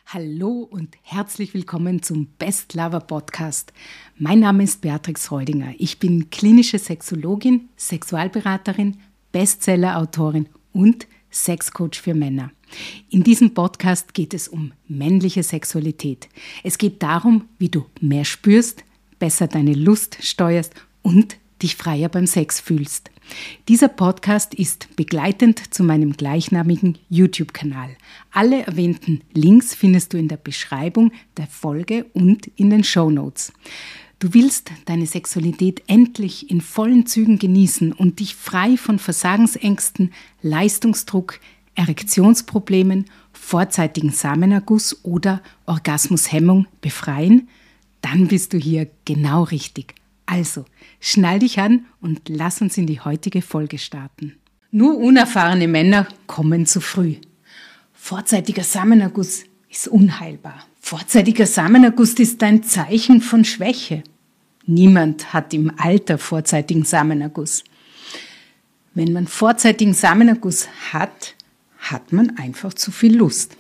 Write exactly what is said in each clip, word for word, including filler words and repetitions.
Hallo und herzlich willkommen zum Best Lover Podcast. Mein Name ist Beatrix Reudinger. Ich bin klinische Sexologin, Sexualberaterin, Bestseller-Autorin und Sexcoach für Männer. In diesem Podcast geht es um männliche Sexualität. Es geht darum, wie du mehr spürst, besser deine Lust steuerst und dich freier beim Sex fühlst. Dieser Podcast ist begleitend zu meinem gleichnamigen YouTube-Kanal. Alle erwähnten Links findest du in der Beschreibung der Folge und in den Shownotes. Du willst deine Sexualität endlich in vollen Zügen genießen und dich frei von Versagensängsten, Leistungsdruck, Erektionsproblemen, vorzeitigen Samenerguss oder Orgasmushemmung befreien? Dann bist du hier genau richtig. Also, schnall dich an und lass uns in die heutige Folge starten. Nur unerfahrene Männer kommen zu früh. Vorzeitiger Samenerguss ist unheilbar. Vorzeitiger Samenerguss ist ein Zeichen von Schwäche. Niemand hat im Alter vorzeitigen Samenerguss. Wenn man vorzeitigen Samenerguss hat, hat man einfach zu viel Lust.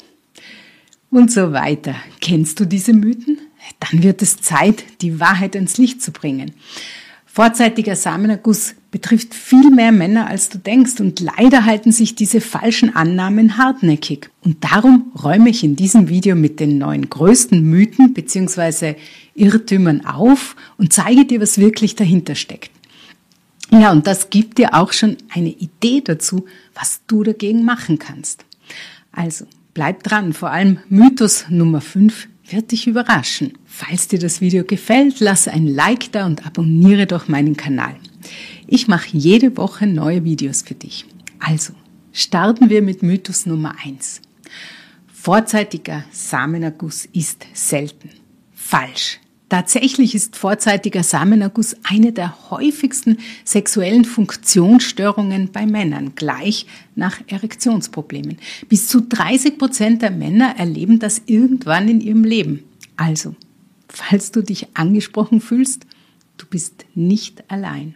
Und so weiter. Kennst du diese Mythen? Dann wird es Zeit, die Wahrheit ins Licht zu bringen. Vorzeitiger Samenerguss betrifft viel mehr Männer, als du denkst, und leider halten sich diese falschen Annahmen hartnäckig. Und darum räume ich in diesem Video mit den neun größten Mythen bzw. Irrtümern auf und zeige dir, was wirklich dahinter steckt. Ja, und das gibt dir auch schon eine Idee dazu, was du dagegen machen kannst. Also, bleib dran, vor allem Mythos Nummer fünf wird dich überraschen. Falls dir das Video gefällt, lass ein Like da und abonniere doch meinen Kanal. Ich mache jede Woche neue Videos für dich. Also, starten wir mit Mythos Nummer eins. Vorzeitiger Samenerguss ist selten. Falsch. Tatsächlich ist vorzeitiger Samenerguss eine der häufigsten sexuellen Funktionsstörungen bei Männern, gleich nach Erektionsproblemen. Bis zu dreißig Prozent der Männer erleben das irgendwann in ihrem Leben. Also, falls du dich angesprochen fühlst, du bist nicht allein.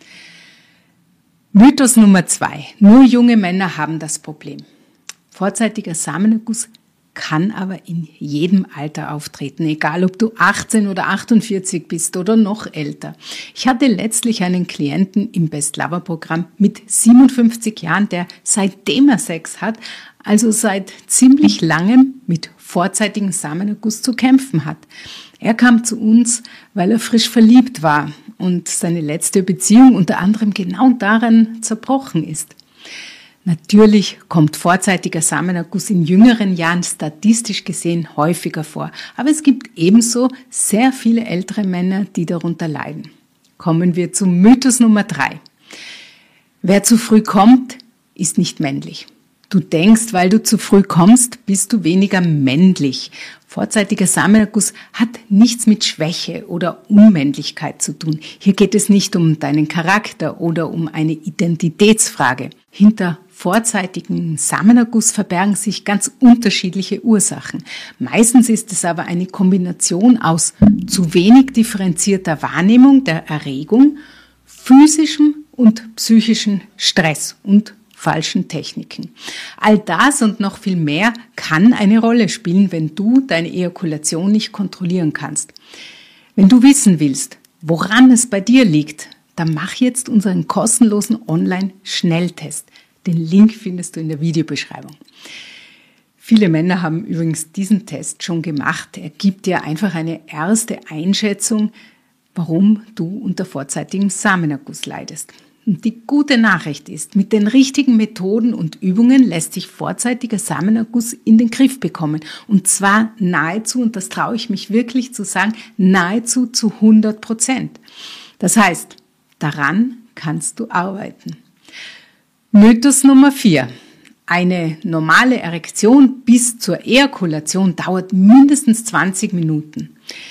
Mythos Nummer zwei. Nur junge Männer haben das Problem. Vorzeitiger Samenerguss kann aber in jedem Alter auftreten, egal ob du achtzehn oder achtundvierzig bist oder noch älter. Ich hatte letztlich einen Klienten im Best Lover Programm mit siebenundfünfzig Jahren, der seitdem er Sex hat, also seit ziemlich langem mit vorzeitigem Samenerguss zu kämpfen hat. Er kam zu uns, weil er frisch verliebt war und seine letzte Beziehung unter anderem genau daran zerbrochen ist. Natürlich kommt vorzeitiger Samenerguss in jüngeren Jahren statistisch gesehen häufiger vor. Aber es gibt ebenso sehr viele ältere Männer, die darunter leiden. Kommen wir zum Mythos Nummer drei. Wer zu früh kommt, ist nicht männlich. Du denkst, weil du zu früh kommst, bist du weniger männlich. Vorzeitiger Samenerguss hat nichts mit Schwäche oder Unmännlichkeit zu tun. Hier geht es nicht um deinen Charakter oder um eine Identitätsfrage. Hinter vorzeitigem Samenerguss verbergen sich ganz unterschiedliche Ursachen. Meistens ist es aber eine Kombination aus zu wenig differenzierter Wahrnehmung der Erregung, physischem und psychischem Stress und falschen Techniken. All das und noch viel mehr kann eine Rolle spielen, wenn du deine Ejakulation nicht kontrollieren kannst. Wenn du wissen willst, woran es bei dir liegt, dann mach jetzt unseren kostenlosen Online-Schnelltest. Den Link findest du in der Videobeschreibung. Viele Männer haben übrigens diesen Test schon gemacht. Er gibt dir einfach eine erste Einschätzung, warum du unter vorzeitigem Samenerguss leidest. Und die gute Nachricht ist, mit den richtigen Methoden und Übungen lässt sich vorzeitiger Samenerguss in den Griff bekommen. Und zwar nahezu, und das traue ich mich wirklich zu sagen, nahezu zu hundert Prozent. Das heißt, daran kannst du arbeiten. Mythos Nummer vier. Eine normale Erektion bis zur Ejakulation dauert mindestens zwanzig Minuten.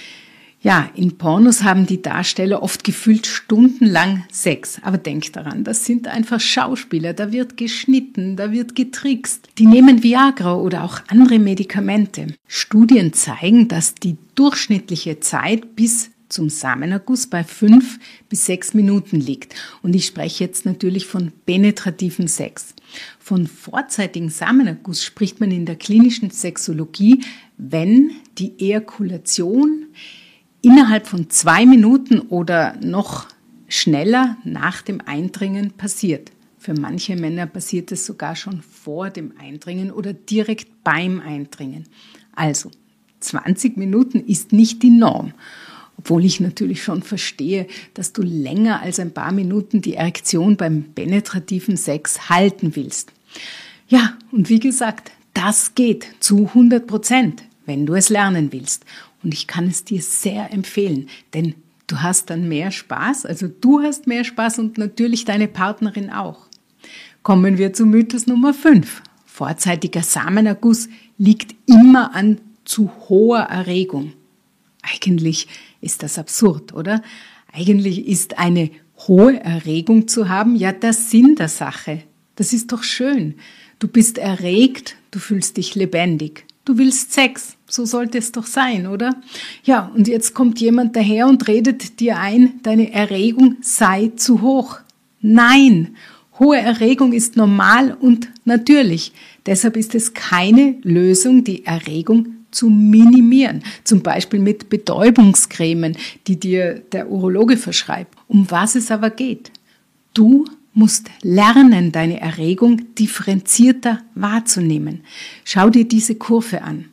Ja, in Pornos haben die Darsteller oft gefühlt stundenlang Sex. Aber denk daran, das sind einfach Schauspieler, da wird geschnitten, da wird getrickst. Die nehmen Viagra oder auch andere Medikamente. Studien zeigen, dass die durchschnittliche Zeit bis zum Samenerguss bei fünf bis sechs Minuten liegt. Und ich spreche jetzt natürlich von penetrativem Sex. Von vorzeitigen Samenerguss spricht man in der klinischen Sexologie, wenn die Ejakulation innerhalb von zwei Minuten oder noch schneller nach dem Eindringen passiert. Für manche Männer passiert es sogar schon vor dem Eindringen oder direkt beim Eindringen. Also, zwanzig Minuten ist nicht die Norm. Obwohl ich natürlich schon verstehe, dass du länger als ein paar Minuten die Erektion beim penetrativen Sex halten willst. Ja, und wie gesagt, das geht zu hundert Prozent, wenn du es lernen willst. Und ich kann es dir sehr empfehlen, denn du hast dann mehr Spaß, also du hast mehr Spaß und natürlich deine Partnerin auch. Kommen wir zu Mythos Nummer fünf. Vorzeitiger Samenerguss liegt immer an zu hoher Erregung. Eigentlich ist das absurd, oder? Eigentlich ist eine hohe Erregung zu haben ja der Sinn der Sache. Das ist doch schön. Du bist erregt, du fühlst dich lebendig. Du willst Sex, so sollte es doch sein, oder? Ja, und jetzt kommt jemand daher und redet dir ein, deine Erregung sei zu hoch. Nein, hohe Erregung ist normal und natürlich. Deshalb ist es keine Lösung, die Erregung zu minimieren. Zum Beispiel mit Betäubungskremen, die dir der Urologe verschreibt. Um was es aber geht. Du musst lernen, deine Erregung differenzierter wahrzunehmen. Schau dir diese Kurve an.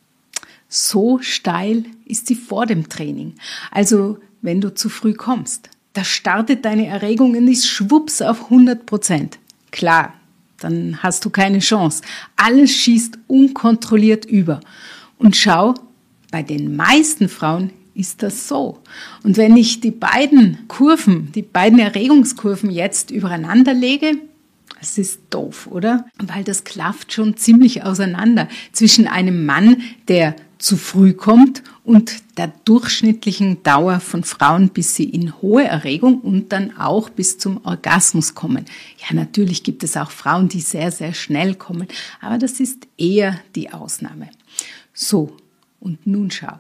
So steil ist sie vor dem Training. Also, wenn du zu früh kommst, da startet deine Erregung und ist schwupps auf hundert Prozent. Klar, dann hast du keine Chance. Alles schießt unkontrolliert über. Und schau, bei den meisten Frauen ist das so. Und wenn ich die beiden Kurven, die beiden Erregungskurven jetzt übereinander lege, das ist doof, oder? Weil das klafft schon ziemlich auseinander zwischen einem Mann, der zu früh kommt und der durchschnittlichen Dauer von Frauen, bis sie in hohe Erregung und dann auch bis zum Orgasmus kommen. Ja, natürlich gibt es auch Frauen, die sehr, sehr schnell kommen, aber das ist eher die Ausnahme. So, und nun schau.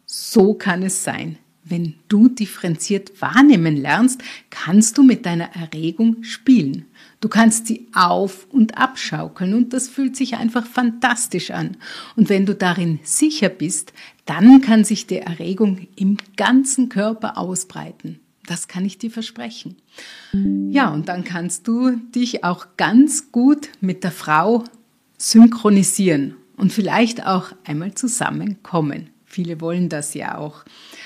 So kann es sein. Wenn du differenziert wahrnehmen lernst, kannst du mit deiner Erregung spielen. Du kannst sie auf- und abschaukeln und das fühlt sich einfach fantastisch an. Und wenn du darin sicher bist, dann kann sich die Erregung im ganzen Körper ausbreiten. Das kann ich dir versprechen. Ja, und dann kannst du dich auch ganz gut mit der Frau synchronisieren und vielleicht auch einmal zusammenkommen. Viele wollen das ja auch.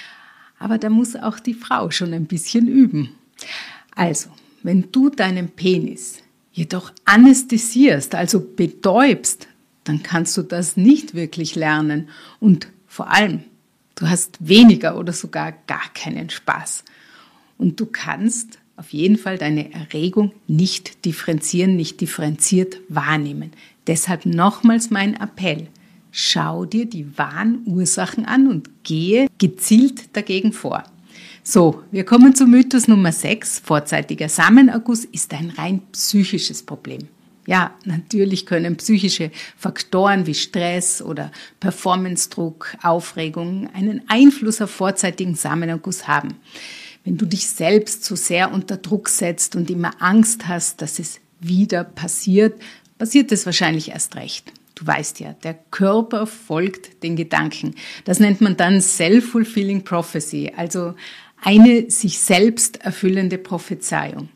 Aber da muss auch die Frau schon ein bisschen üben. Also, wenn du deinen Penis jedoch anästhesierst, also betäubst, dann kannst du das nicht wirklich lernen. Und vor allem, du hast weniger oder sogar gar keinen Spaß. Und du kannst auf jeden Fall deine Erregung nicht differenzieren, nicht differenziert wahrnehmen. Deshalb nochmals mein Appell. Schau dir die wahren Ursachen an und gehe gezielt dagegen vor. So, wir kommen zu Mythos Nummer sechs. Vorzeitiger Samenerguss ist ein rein psychisches Problem. Ja, natürlich können psychische Faktoren wie Stress oder Performance-Druck, Aufregung einen Einfluss auf vorzeitigen Samenerguss haben. Wenn du dich selbst zu sehr unter Druck setzt und immer Angst hast, dass es wieder passiert, passiert es wahrscheinlich erst recht. Du weißt ja, der Körper folgt den Gedanken. Das nennt man dann Self-Fulfilling Prophecy, also eine sich selbst erfüllende Prophezeiung.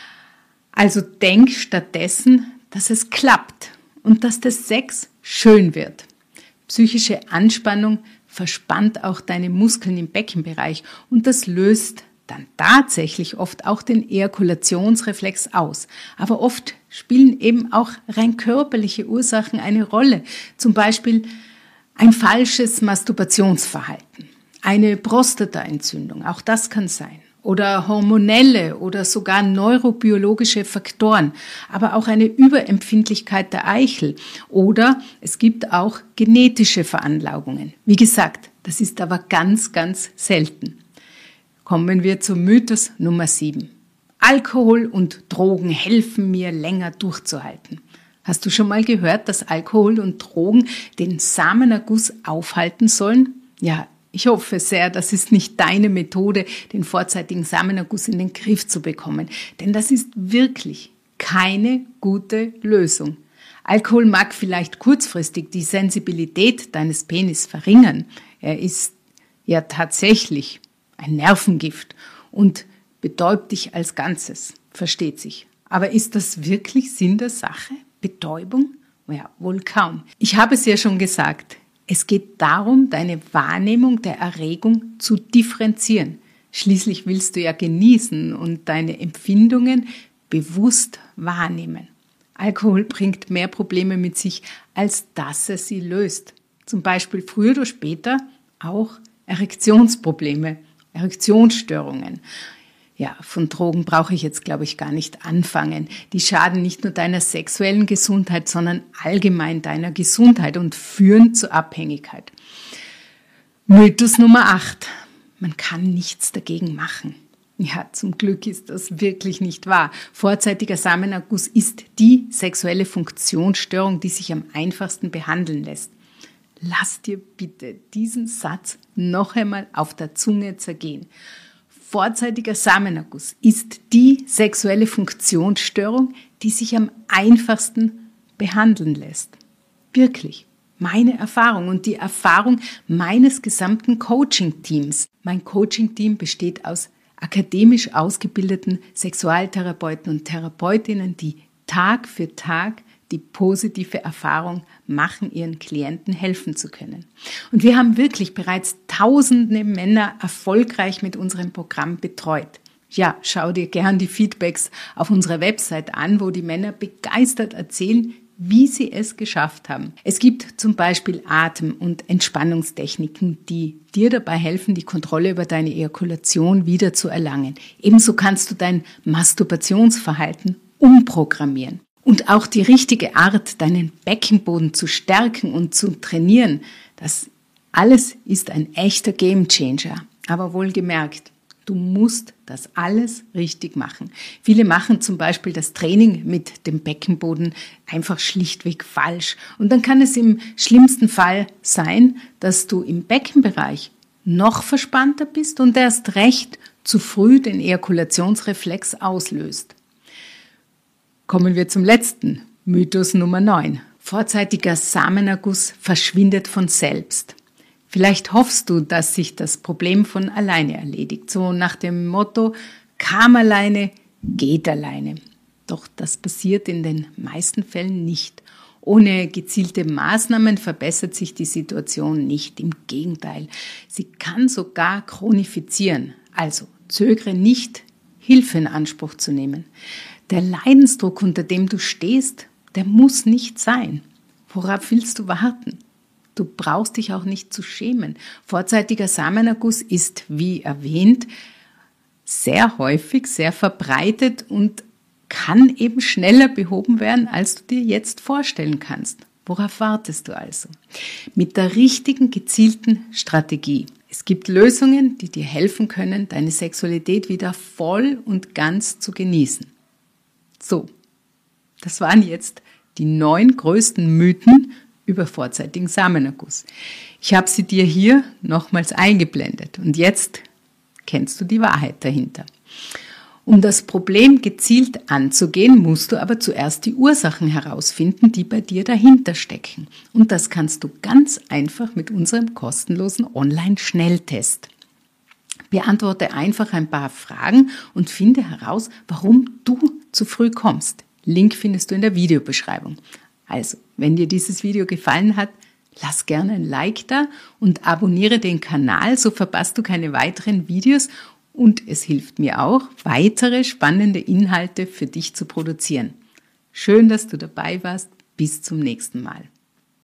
Also denk stattdessen, dass es klappt und dass der Sex schön wird. Psychische Anspannung verspannt auch deine Muskeln im Beckenbereich und das löst dann tatsächlich oft auch den Ejakulationsreflex aus. Aber oft spielen eben auch rein körperliche Ursachen eine Rolle. Zum Beispiel ein falsches Masturbationsverhalten, eine Prostataentzündung, auch das kann sein. Oder hormonelle oder sogar neurobiologische Faktoren, aber auch eine Überempfindlichkeit der Eichel. Oder es gibt auch genetische Veranlagungen. Wie gesagt, das ist aber ganz, ganz selten. Kommen wir zum Mythos Nummer sieben. Alkohol und Drogen helfen mir, länger durchzuhalten. Hast du schon mal gehört, dass Alkohol und Drogen den Samenerguss aufhalten sollen? Ja, Ich hoffe sehr, das ist nicht deine Methode, den vorzeitigen Samenerguss in den Griff zu bekommen, denn das ist wirklich keine gute Lösung. Alkohol mag vielleicht kurzfristig die Sensibilität deines Penis verringern. Er ist ja tatsächlich ein Nervengift und betäubt dich als Ganzes, versteht sich. Aber ist das wirklich Sinn der Sache? Betäubung? Ja, wohl kaum. Ich habe es ja schon gesagt, es geht darum, deine Wahrnehmung der Erregung zu differenzieren. Schließlich willst du ja genießen und deine Empfindungen bewusst wahrnehmen. Alkohol bringt mehr Probleme mit sich, als dass er sie löst. Zum Beispiel früher oder später auch Erektionsprobleme, Erektionsstörungen. Ja, von Drogen brauche ich jetzt, glaube ich, gar nicht anfangen. Die schaden nicht nur deiner sexuellen Gesundheit, sondern allgemein deiner Gesundheit und führen zur Abhängigkeit. Mythos Nummer acht. Man kann nichts dagegen machen. Ja, zum Glück ist das wirklich nicht wahr. Vorzeitiger Samenerguss ist die sexuelle Funktionsstörung, die sich am einfachsten behandeln lässt. Lass dir bitte diesen Satz noch einmal auf der Zunge zergehen. Vorzeitiger Samenerguss ist die sexuelle Funktionsstörung, die sich am einfachsten behandeln lässt. Wirklich. Meine Erfahrung und die Erfahrung meines gesamten Coaching-Teams. Mein Coaching-Team besteht aus akademisch ausgebildeten Sexualtherapeuten und Therapeutinnen, die Tag für Tag die positive Erfahrung machen, ihren Klienten helfen zu können. Und wir haben wirklich bereits tausende Männer erfolgreich mit unserem Programm betreut. Ja, schau dir gern die Feedbacks auf unserer Website an, wo die Männer begeistert erzählen, wie sie es geschafft haben. Es gibt zum Beispiel Atem- und Entspannungstechniken, die dir dabei helfen, die Kontrolle über deine Ejakulation wieder zu erlangen. Ebenso kannst du dein Masturbationsverhalten umprogrammieren. Und auch die richtige Art, deinen Beckenboden zu stärken und zu trainieren, das alles ist ein echter Gamechanger. Aber wohlgemerkt, du musst das alles richtig machen. Viele machen zum Beispiel das Training mit dem Beckenboden einfach schlichtweg falsch. Und dann kann es im schlimmsten Fall sein, dass du im Beckenbereich noch verspannter bist und erst recht zu früh den Ejakulationsreflex auslöst. Kommen wir zum letzten, Mythos Nummer neun. Vorzeitiger Samenerguss verschwindet von selbst. Vielleicht hoffst du, dass sich das Problem von alleine erledigt. So nach dem Motto, kam alleine, geht alleine. Doch das passiert in den meisten Fällen nicht. Ohne gezielte Maßnahmen verbessert sich die Situation nicht. Im Gegenteil, sie kann sogar chronifizieren. Also zögere nicht, Hilfe in Anspruch zu nehmen. Der Leidensdruck, unter dem du stehst, der muss nicht sein. Worauf willst du warten? Du brauchst dich auch nicht zu schämen. Vorzeitiger Samenerguss ist, wie erwähnt, sehr häufig, sehr verbreitet und kann eben schneller behoben werden, als du dir jetzt vorstellen kannst. Worauf wartest du also? Mit der richtigen, gezielten Strategie. Es gibt Lösungen, die dir helfen können, deine Sexualität wieder voll und ganz zu genießen. So, das waren jetzt die neun größten Mythen über vorzeitigen Samenerguss. Ich habe sie dir hier nochmals eingeblendet und jetzt kennst du die Wahrheit dahinter. Um das Problem gezielt anzugehen, musst du aber zuerst die Ursachen herausfinden, die bei dir dahinter stecken. Und das kannst du ganz einfach mit unserem kostenlosen Online-Schnelltest. Beantworte einfach ein paar Fragen und finde heraus, warum du zu früh kommst. Link findest du in der Videobeschreibung. Also, wenn dir dieses Video gefallen hat, lass gerne ein Like da und abonniere den Kanal, so verpasst du keine weiteren Videos und es hilft mir auch, weitere spannende Inhalte für dich zu produzieren. Schön, dass du dabei warst. Bis zum nächsten Mal.